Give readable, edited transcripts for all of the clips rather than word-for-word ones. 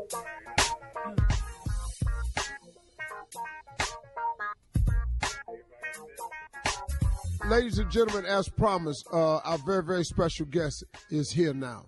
Ladies and gentlemen, as promised, our very, very special guest is here now.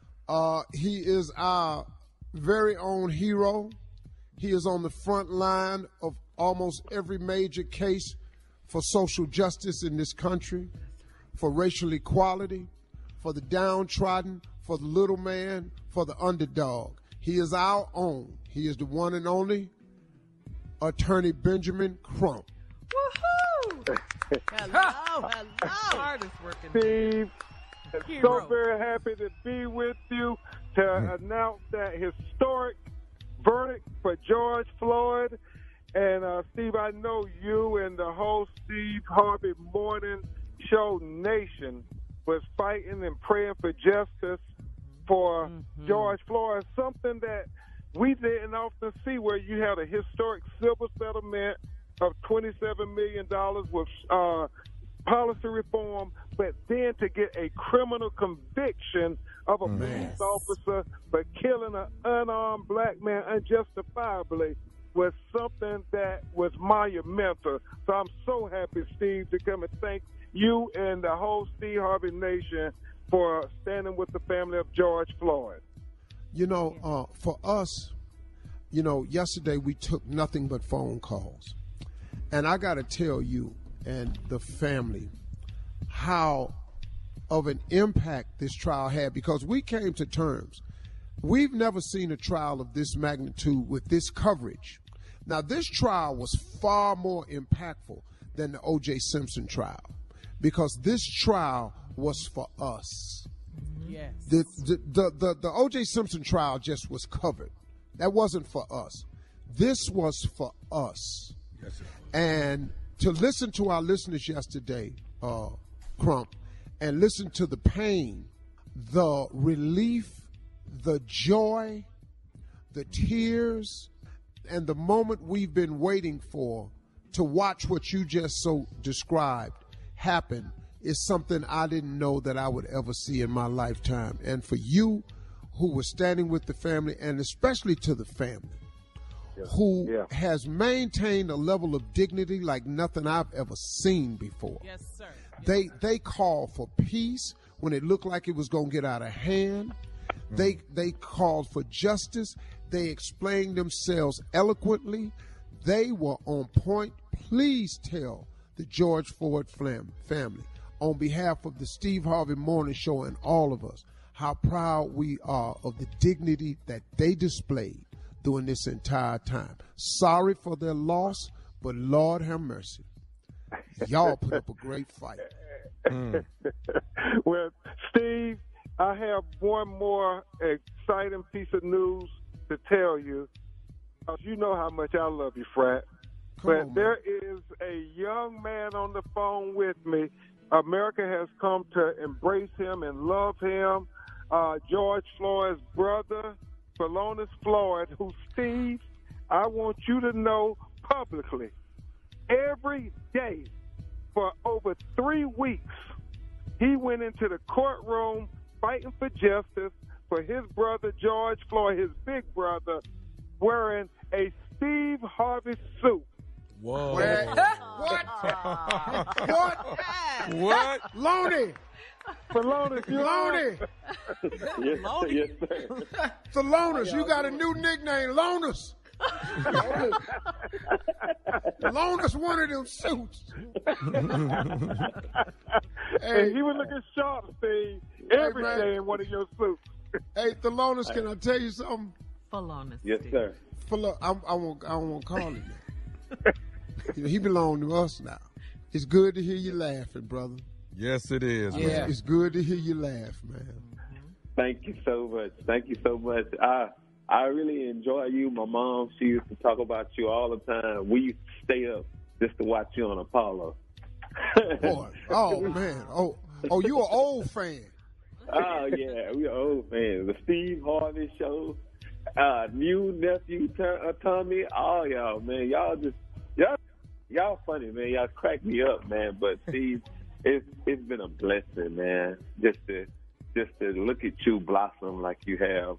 He is our very own hero. He is on the front line of almost every major case for social justice in this country, for racial equality, for the downtrodden, for the little man, for the underdog. He is our own. He is the one and only Attorney Benjamin Crump. Woohoo! Hello. Hardest working. Steve, Hero. so very happy to be with you to announce that historic verdict for George Floyd. And, Steve, I know you and the whole Steve Harvey Morning Show Nation was fighting and praying for justice for George Floyd, something that we didn't often see, where you had a historic civil settlement of $27 million with policy reform, but then to get a criminal conviction of a police officer for killing an unarmed black man unjustifiably was something that was monumental. So I'm so happy, Steve, to come and thank you and the whole Steve Harvey Nation for standing with the family of George Floyd. You know, for us, you know, yesterday we took nothing but phone calls. And I got to tell you and the family how of an impact this trial had, because we came to terms. We've never seen a trial of this magnitude with this coverage. Now, this trial was far more impactful than the O.J. Simpson trial, because this trial was for us. Yes. The O.J. Simpson trial just was covered. That wasn't for us. This was for us. Yes, sir. And to listen to our listeners yesterday, Crump, and listen to the pain, the relief, the joy, the tears, and the moment we've been waiting for to watch what you just so described happen is something I didn't know that I would ever see in my lifetime. And for you, who were standing with the family, and especially to the family, who has maintained a level of dignity like nothing I've ever seen before. Yes, sir. They called for peace when it looked like it was going to get out of hand. They called for justice. They explained themselves eloquently. They were on point. Please tell the George Floyd family, on behalf of the Steve Harvey Morning Show and all of us, how proud we are of the dignity that they displayed during this entire time. Sorry for their loss, but Lord have mercy. Y'all put up a great fight. Well, Steve, I have one more exciting piece of news to tell you. You know how much I love you, Frat. But there is a young man on the phone with me. America has come to embrace him and love him. George Floyd's brother, Philonise Floyd, who, Steve, I want you to know publicly, every day for over 3 weeks, he went into the courtroom fighting for justice for his brother, George Floyd, his big brother, wearing a Steve Harvey suit. Whoa. What? What? Loney. Philonise, Loney. Yes, sir. Philonise, you got a new nickname, Lonus. Lonus one of them suits. Hey, he was looking sharp, Steve, every day in one of your suits. Hey, Philonise, can I tell you something? Philonise. Yes, sir. I won't call him that. You know, he belongs to us now. It's good to hear you laughing, brother. Yes, it is. Yeah. Man. It's good to hear you laugh, man. Thank you so much. Thank you so much. I really enjoy you. My mom, she used to talk about you all the time. We used to stay up just to watch you on Apollo. Boy. Oh, man. Oh, you an old fan. Oh, yeah. We are old fans. The Steve Harvey Show, new nephew, Tommy, all y'all, man. Y'all funny, man. Y'all crack me up, man. But Steve, it's been a blessing, man. Just to look at you blossom like you have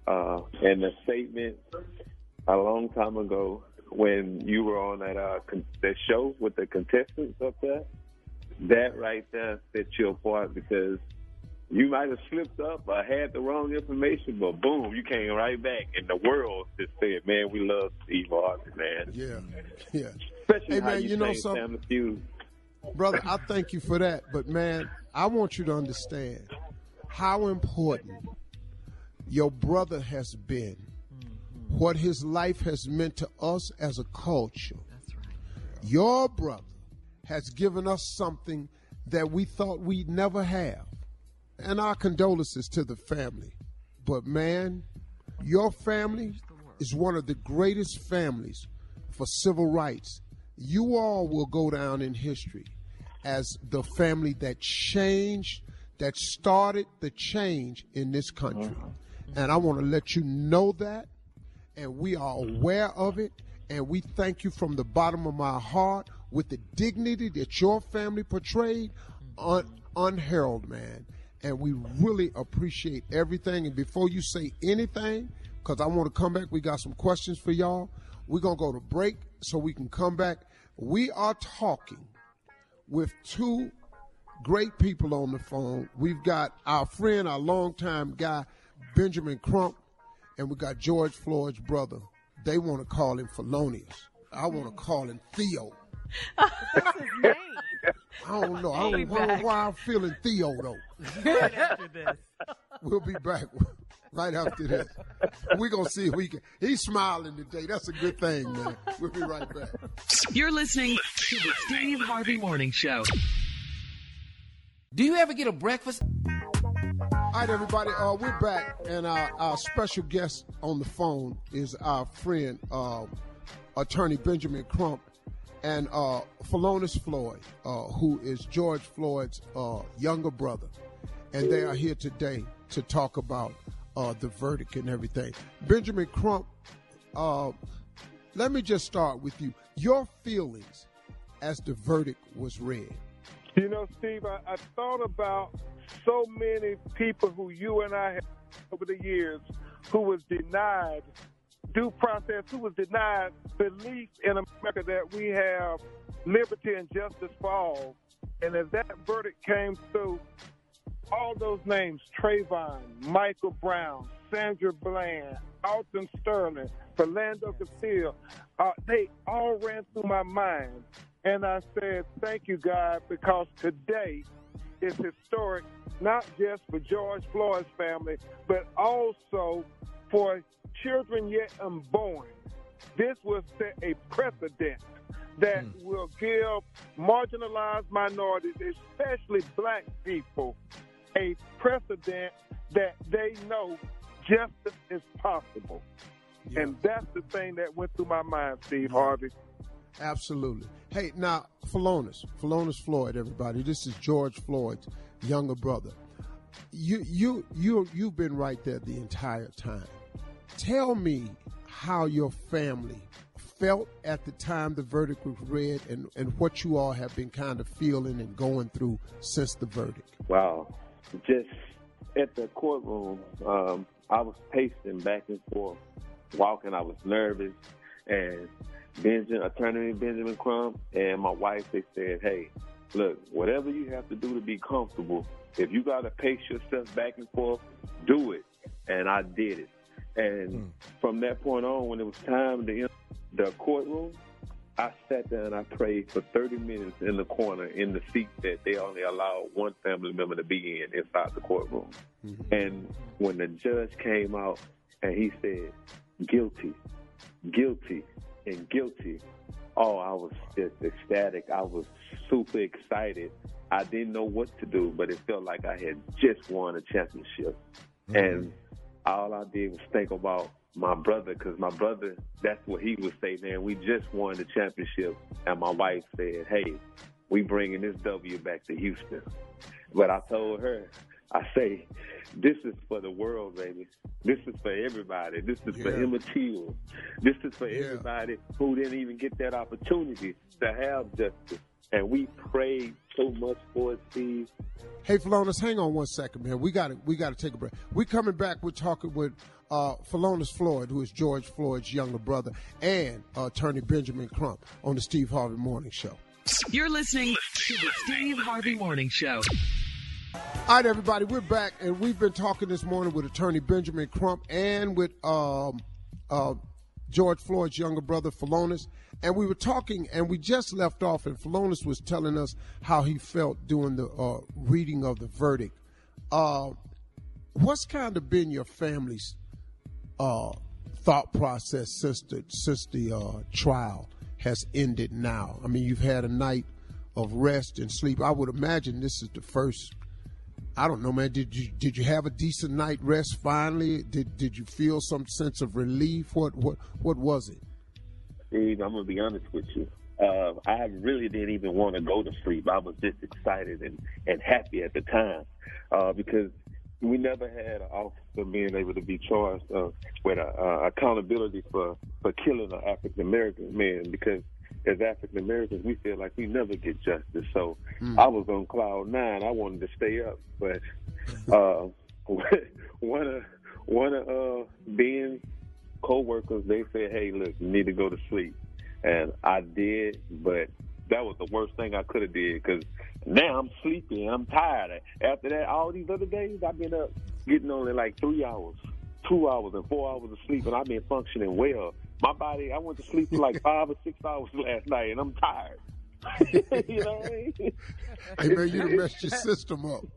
And the statement a long time ago when you were on that show with the contestants up there, that right there set you apart because you might have slipped up or had the wrong information, but boom, you came right back, and the world just said, "Man, we love Steve Harvey, man." Yeah. Especially hey, how man, you know sang something? Family Feud. Brother, I thank you for that. But, man, I want you to understand how important your brother has been, what his life has meant to us as a culture. That's right. Your brother has given us something that we thought we'd never have. And our condolences to the family. But, man, your family is one of the greatest families for civil rights. You all will go down in history as the family that changed, that started the change in this country. And I want to let you know that, and we are aware of it, and we thank you from the bottom of my heart with the dignity that your family portrayed, unheralded, man. And we really appreciate everything. And before you say anything, because I want to come back, we got some questions for y'all. We're going to go to break so we can come back. We are talking with two great people on the phone. We've got our friend, our longtime guy, Benjamin Crump, and we got George Floyd's brother. They want to call him Felonious. I want to call him Theo. That's his name. I don't know. I don't know why I'm feeling Theo, though. Right after this. We'll be back right after this. We're going to see if we can. He's smiling today. That's a good thing, man. We'll be right back. You're listening to the Steve Harvey Morning Show. Do you ever get a breakfast? All right, everybody. We're back, and our special guest on the phone is our friend, Attorney Benjamin Crump, and Felonious Floyd, who is George Floyd's younger brother. And they are here today to talk about the verdict and everything. Benjamin Crump, let me just start with you. Your feelings as the verdict was read. You know, Steve, I thought about so many people who you and I have over the years who was denied due process, who was denied belief in America that we have liberty and justice for all. And as that verdict came through, all those names, Trayvon, Michael Brown, Sandra Bland, Alton Sterling, Philando Castile, they all ran through my mind. And I said, thank you, God, because today is historic, not just for George Floyd's family, but also for children yet unborn. This will set a precedent that will give marginalized minorities, especially black people, a precedent that they know justice is possible. Yeah. And that's the thing that went through my mind, Steve Harvey. Absolutely. Hey, now, Felonious Floyd, everybody. This is George Floyd's younger brother. You've been right there the entire time. Tell me how your family felt at the time the verdict was read and what you all have been kind of feeling and going through since the verdict. Wow. Just at the courtroom, I was pacing back and forth, walking. I was nervous, and Attorney Benjamin Crump and my wife, they said, hey, look, whatever you have to do to be comfortable, if you got to pace yourself back and forth, do it. And I did it. And from that point on, when it was time to enter the courtroom, I sat there and I prayed for 30 minutes in the corner in the seat that they only allow one family member to be in inside the courtroom. Mm-hmm. And when the judge came out and he said, guilty, guilty, and guilty, oh, I was just ecstatic. I was super excited. I didn't know what to do, but it felt like I had just won a championship. Mm-hmm. And all I did was think about my brother, because my brother, that's what he would say, man, we just won the championship. And my wife said, hey, we bringing this W back to Houston. But I told her, I say, this is for the world, baby. This is for everybody. This is for Emmett Till. This is for everybody who didn't even get that opportunity to have justice. And we prayed so much for it, Steve. Hey, Felonious, hang on one second, man. We got to take a break. We're coming back. We're talking with Philonise Floyd, who is George Floyd's younger brother, and attorney Benjamin Crump on the Steve Harvey Morning Show. You're listening to the Steve Harvey Morning Show. All right, everybody, we're back, and we've been talking this morning with attorney Benjamin Crump and with George Floyd's younger brother, Philonise. And we were talking, and we just left off, and Philonise was telling us how he felt during the reading of the verdict. What's kind of been your family's thought process since the trial has ended now? I mean, you've had a night of rest and sleep. I would imagine this is the first. I don't know, man. Did you have a decent night rest finally? Did you feel some sense of relief? What was it? Steve, I'm gonna be honest with you. I really didn't even want to go to sleep. I was just excited and happy at the time because we never had an officer being able to be charged with accountability for killing an African American man, because as African Americans, we feel like we never get justice. So I was on cloud nine. I wanted to stay up, but one of Ben's co-workers, they said, "Hey, look, you need to go to sleep," and I did. But that was the worst thing I could have did, because now I'm sleepy. I'm tired. After that, all these other days, I've been up getting only like 3 hours, 2 hours, and 4 hours of sleep, and I've been functioning well. My body, I went to sleep for like 5 or 6 hours last night, and I'm tired. You know what I mean? Hey, man, you done messed your system up.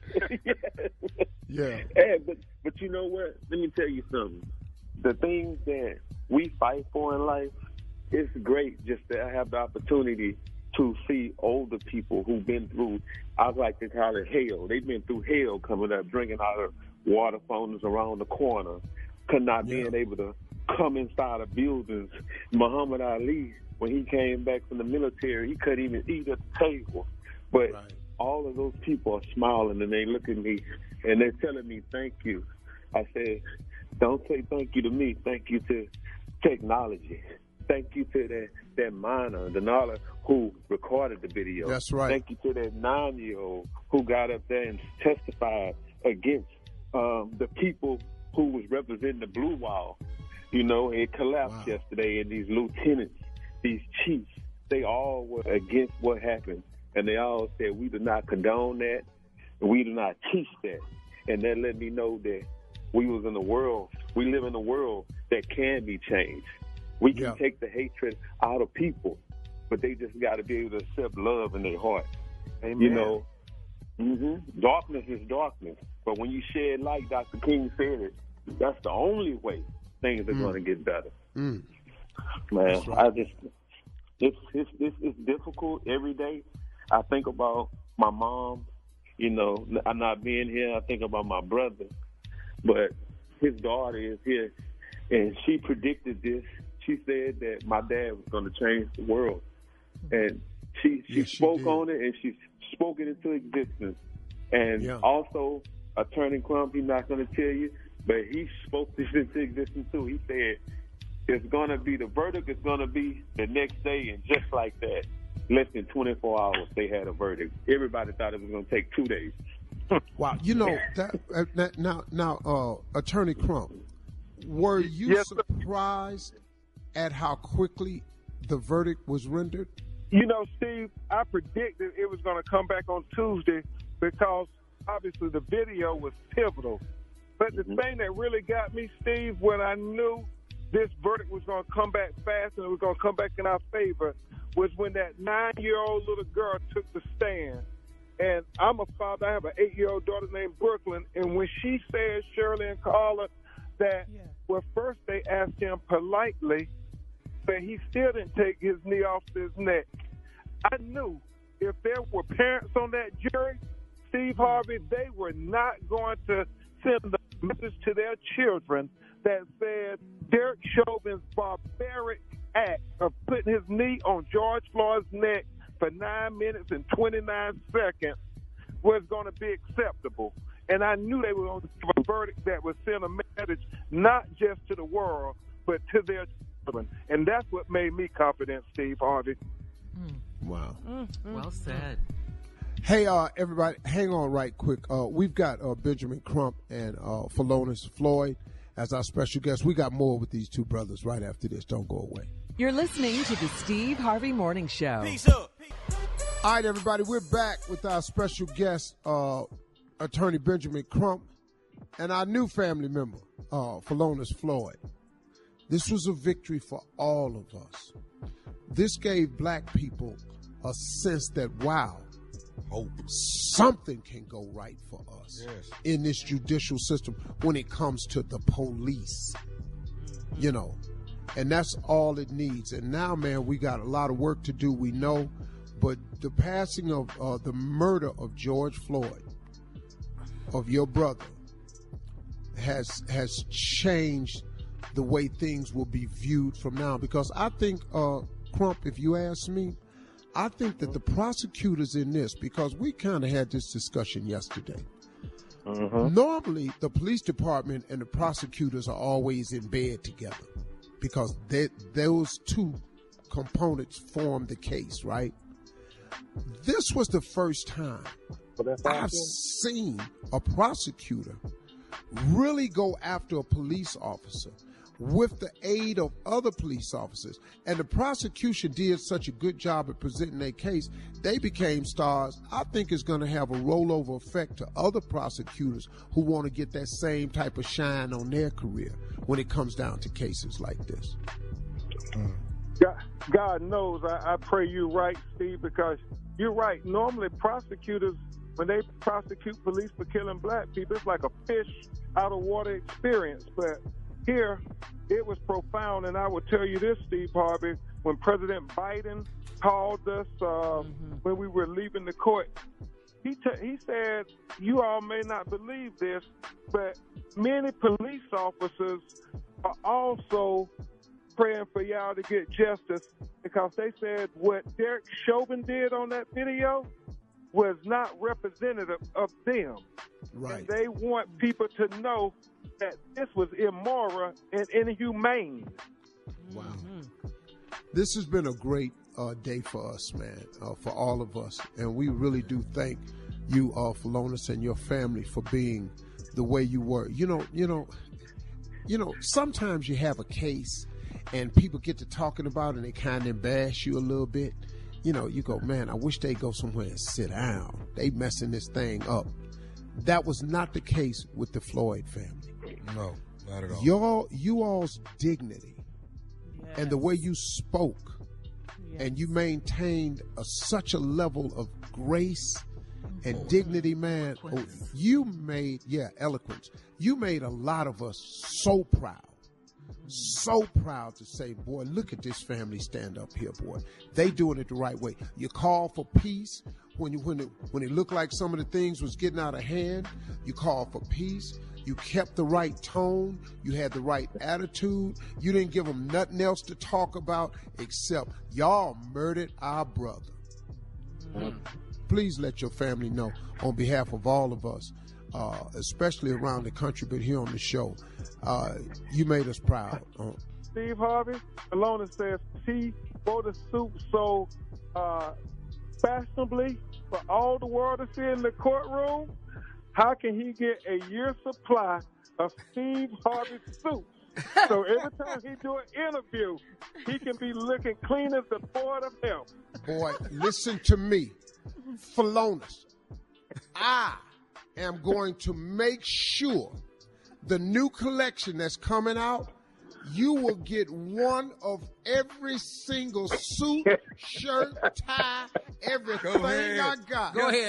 Yeah. Hey, but you know what? Let me tell you something. The things that we fight for in life, it's great just to have the opportunity to see older people who've been through, I like to call it hell. They've been through hell coming up, drinking out of water fountains around the corner, not being able to come inside of buildings. Muhammad Ali, when he came back from the military, he couldn't even eat at the table. But all of those people are smiling, and they look at me, and they're telling me, "Thank you." I said, don't say thank you to me. Thank you to technology. Thank you to that minor, the Denala, who recorded the video. That's right. Thank you to that 9-year-old who got up there and testified against the people who was representing the Blue Wall. You know, it collapsed yesterday, and these lieutenants, these chiefs, they all were against what happened. And they all said, we do not condone that, and we do not teach that. And that let me know that we live in a world that can be changed. We can take the hatred out of people, but they just got to be able to accept love in their heart. Amen. You know, darkness is darkness. But when you shed light, Dr. King said it, that's the only way things are going to get better. Man, right. It's difficult every day. I think about my mom, you know, I'm not being here. I think about my brother, but his daughter is here, and she predicted this. She said that my dad was going to change the world, and she spoke on it, and she spoke it into existence. And also, Attorney Crump, he's not going to tell you, but he spoke this into existence too. He said it's going to be, the verdict is going to be the next day, and just like that, less than 24 hours, they had a verdict. Everybody thought it was going to take 2 days. Wow. You know, now, Attorney Crump, were you surprised at how quickly the verdict was rendered? You know, Steve, I predicted it was going to come back on Tuesday because obviously the video was pivotal. But the thing that really got me, Steve, when I knew this verdict was going to come back fast and it was going to come back in our favor, was when that 9-year-old little girl took the stand. And I'm a father. I have an 8-year-old daughter named Brooklyn. And when she said, Shirley and Carla, that, well, first they asked him politely, but he still didn't take his knee off his neck. I knew if there were parents on that jury, Steve Harvey, they were not going to send the message to their children that said Derek Chauvin's barbaric act of putting his knee on George Floyd's neck for 9 minutes and 29 seconds was going to be acceptable. And I knew they were going to give a verdict that would send a message not just to the world, but to their children. And that's what made me confident, Steve Harvey. Wow. Well said. Hey, everybody, hang on right quick. We've got Benjamin Crump and Philonise Floyd, as our special guest. We got more with these two brothers right after this. Don't go away. You're listening to the Steve Harvey Morning Show. Peace up. All right, everybody, we're back with our special guest, Attorney Benjamin Crump, and our new family member, Philonise Floyd. This was a victory for all of us. This gave black people a sense that, wow, something can go right for us in this judicial system when it comes to the police, you know, and that's all it needs. And now, man, we got a lot of work to do, we know, but the passing of the murder of George Floyd, of your brother, has changed the way things will be viewed from now. Because I think, Crump, if you ask me, I think that the prosecutors in this, because we kind of had this discussion yesterday. Normally, the police department and the prosecutors are always in bed together because those two components form the case, right? This was the first time I've seen a prosecutor really go after a police officer with the aid of other police officers. And the prosecution did such a good job at presenting their case, they became stars. I think it's going to have a rollover effect to other prosecutors who want to get that same type of shine on their career when it comes down to cases like this. God knows I pray you're right, Steve, because you're right. Normally prosecutors, when they prosecute police for killing black people, it's like a fish out of water experience. But here, it was profound, and I will tell you this, Steve Harvey, when President Biden called us when we were leaving the court, he said, you all may not believe this, but many police officers are also praying for y'all to get justice, because they said what Derek Chauvin did on that video was not representative of them. Right. And they want people to know that this was immoral and inhumane. Wow. This has been a great day for us, man, for all of us. And we really do thank you, Philonise, and your family for being the way you were. You know, sometimes you have a case and people get to talking about it and they kind of embarrass you a little bit. You know, you go, man, I wish they'd go somewhere and sit down. They messing this thing up. That was not the case with the Floyd family. No, not at all. You all's dignity and the way you spoke and you maintained such a level of grace and dignity, man. You made, eloquence. You made a lot of us so proud. So proud to say, boy, look at this family stand up here, boy. They doing it the right way. You call for peace when it looked like some of the things was getting out of hand. You called for peace. You kept the right tone. You had the right attitude. You didn't give them nothing else to talk about except y'all murdered our brother. Please let your family know on behalf of all of us, especially around the country, but here on the show, you made us proud. Steve Harvey, Philonise says he wore the suit so fashionably for all the world to see in the courtroom. How can he get a year's supply of Steve Harvey suits? So every time he do an interview, he can be looking clean as the board of health. Boy, listen to me, Philonise. I am going to make sure the new collection that's coming out, you will get one of every single suit, shirt, tie, everything I got. Go ahead,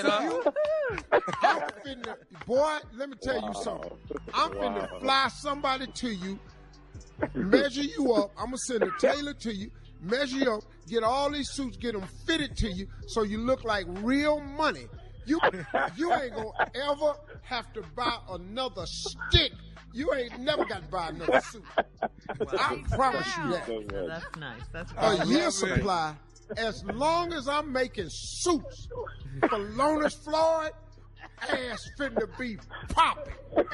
I'm finna, boy, let me tell you something. I'm finna fly somebody to you, measure you up. I'm gonna send a tailor to you, measure you up, get all these suits, get them fitted to you so you look like real money. You ain't gonna ever have to buy another stick. You ain't never got to buy another suit. I promise you that. So that's nice. That's A year supply, as long as I'm making suits for Philonise Floyd, ass finna be popping.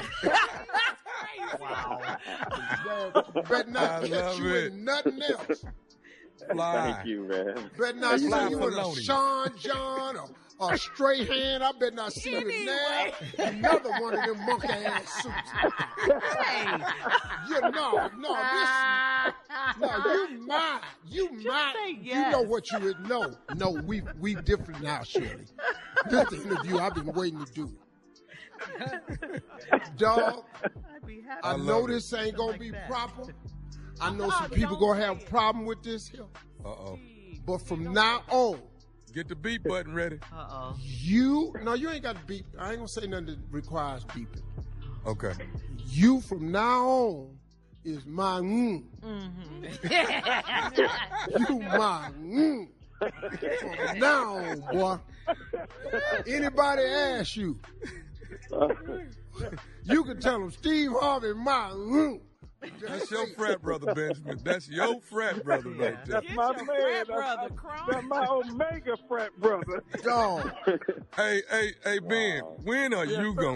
wow. Better not catch you in nothing else. Fly. Thank you, man. Better not see you in a Philonise. Sean John a straight hand. I better not see you now. Another one of them monkey ass suits. Hey. You know, you mine. You mine. say You yes. know what you would know. No, we different now, Shirley. This is the interview I've been waiting to do. Dog, I'd be happy. I know this ain't gonna be that. proper. I know some people gonna have a problem with this here. Uh-oh. But from now on, Get the beep button ready. Uh-oh. you ain't got to beep. I ain't gonna say nothing that requires beeping. Okay. You from now on is my You my From now on, boy. Anybody ask you, you can tell them Steve Harvey my That's your frat brother, Benjamin. That's your frat brother right there. That's my your man. frat brother, Crump. That's my Omega frat brother. dog. Hey, Ben, when are you gonna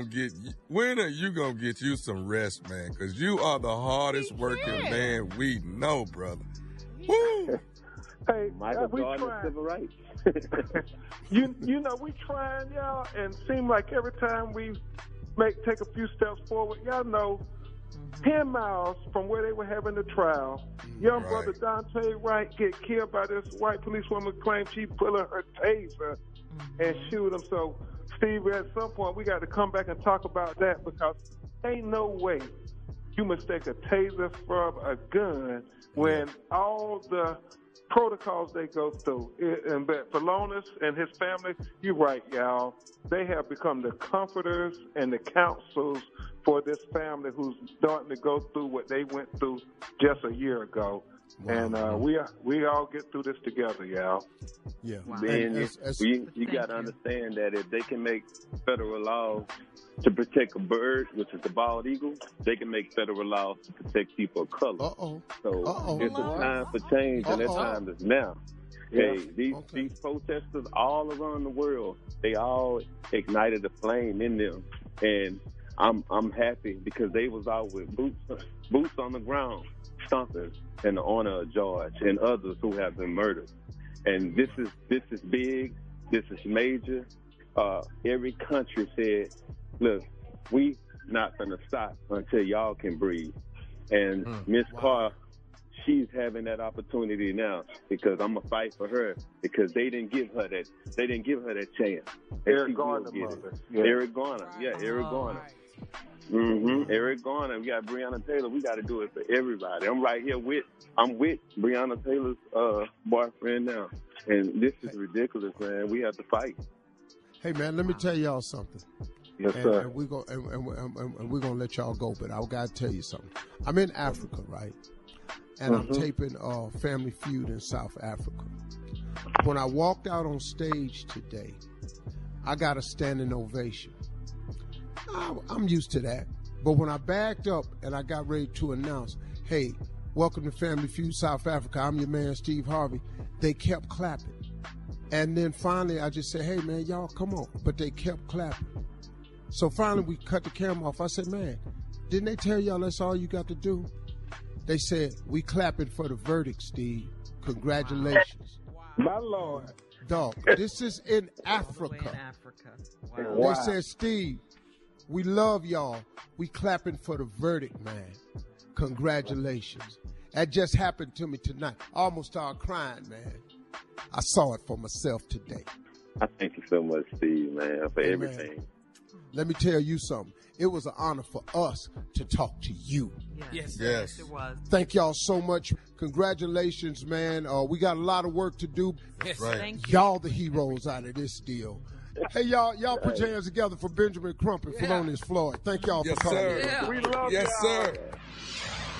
get you some rest, man? Because you are the hardest working man we know, brother. Woo! Hey, Michael we Jordan of trying. civil rights. You know, we trying, y'all, and seem like every time we take a few steps forward, y'all know, 10 miles from where they were having the trial, young Right. brother Dante Wright get killed by this white policewoman claimed she pulling her taser and shoot him. So, Steve, at some point, we got to come back and talk about that because ain't no way you mistake a taser from a gun when all the protocols they go through. And but Philonus and his family, you're right, y'all. They have become the comforters and the counsels for this family who's starting to go through what they went through just a year ago. Wow. And we all get through this together, y'all. Yeah. Ben, you got to understand that if they can make federal laws to protect a bird, which is the bald eagle, they can make federal laws to protect people of color. Uh-oh. So Uh-oh. it's a time for change, and that time is now. Hey, these protesters all around the world, they all ignited a flame in them, and I'm happy because they was out with boots on the ground, stomping in the honor of George and others who have been murdered. And this is big. This is major. Every country said, "Look, we not gonna stop until y'all can breathe." And Miss Carr, she's having that opportunity now because I'm gonna fight for her because they didn't give her that. They didn't give her that chance. Eric Garner, mother. Yeah. Eric Garner. Yeah, Eric Garner. Eric Garner. We got Breonna Taylor. We got to do it for everybody. I'm right here with Breonna Taylor's boyfriend now, and this is ridiculous, man. We have to fight. Hey, man, let me tell y'all something. Yes, sir. And we're gonna let y'all go, but I gotta tell you something. I'm in Africa, right? And I'm taping Family Feud in South Africa. When I walked out on stage today, I got a standing ovation. I'm used to that. But when I backed up and I got ready to announce, hey, welcome to Family Feud South Africa, I'm your man Steve Harvey, they kept clapping. And then finally I just said, hey man, y'all come on. But they kept clapping. So finally we cut the camera off. I said, man, didn't they tell y'all that's all you got to do? They said, we clapping for the verdict, Steve. Congratulations. My Lord. Dog, this is in Africa. Wow. They said, Steve, we love y'all. We clapping for the verdict, man. Congratulations. That just happened to me tonight. I almost started crying, man. I saw it for myself today. I thank you so much, Steve, man, for everything. Man, let me tell you something. It was an honor for us to talk to you. Yes, it was. Thank y'all so much. Congratulations, man. We got a lot of work to do. Yes, right. thank you. Y'all the heroes out of this deal. Hey, y'all put your hands together for Benjamin Crump and Philonus Floyd. Thank y'all Yes, for calling. sir. Yeah. We love Yes, y'all. sir.